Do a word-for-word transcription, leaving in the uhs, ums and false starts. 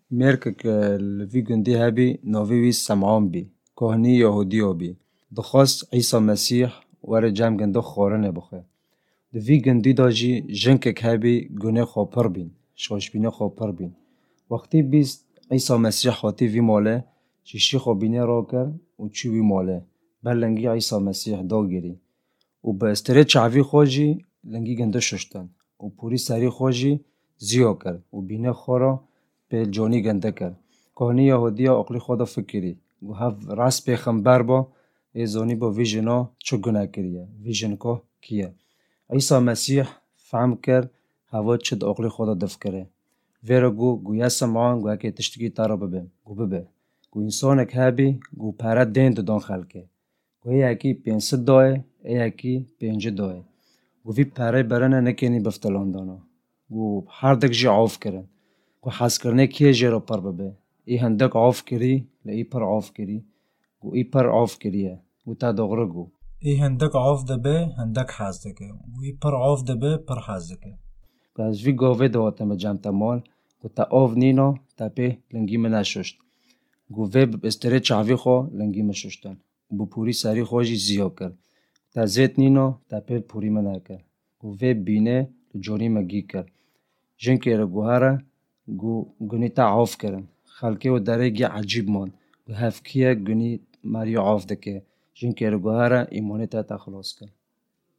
مرکک لوی گندی هبی ناوی وی سمعان بی کهنی یهودیو بی دخواست عیسی مسیح وره جمع گنده خورنه بخه دوی گندی دا جی جنکک هبی گونه خوپر بین شوشبینه خوپر بین وقتی بیست عیسی مسیح خاطی وی ماله چیشی خوبینه را کر و چی وی ماله بلنگی عیسی مسیح دا گیری و به استره چعوی خوشی لنگی گنده ششتن و پوری سری خوشی زیو کرد و بینه خورا به جانی گنده کرد کهانی یهودی عقلی خدا فکری و هف راست پیغمبر با ایزانی با ویژنا چو گناه کریه ویژن که کیه عیسی مسیح فهم کرد هوا چد عقلی خدا دف کره ویرا گو گویا سمعان گو اکی تشتگی تارا ببین گو ببه گو انسانک هبی گو پره دین دادان خلکه گو ای اکی پینسد دای ای اکی پینجه دای گو وی پره برنه نکنی بفتلان دانا گو هر دک جی عاف کرن گو حس کرنه کیه جی را پر ببه ای هندک عاف کری لی ای پر عاف کری گو ای پر عاف کریه گو تا دغره گو ای هندک عاف دبه هندک حاز دکه و ای پر عاف دبه پر حاز دکه گو از وی گاوه دواتم جمع تمال گو تا آف نینا تا پی لنگی من نششت گو وی استره چاوی خو لنگی مششتن گو پوری سری خوشی زیاد کرد تا زیت نینا تا پی پوری من کرد گو وی بینه جونی مگی کرد جن که را گو هره گو گونی تا عاف کرن خلکه و داره گی عجیب مان گو هفکیه گونی ماری عاف دکه جن که را گو هره ایمانی تا تا خلاص کرد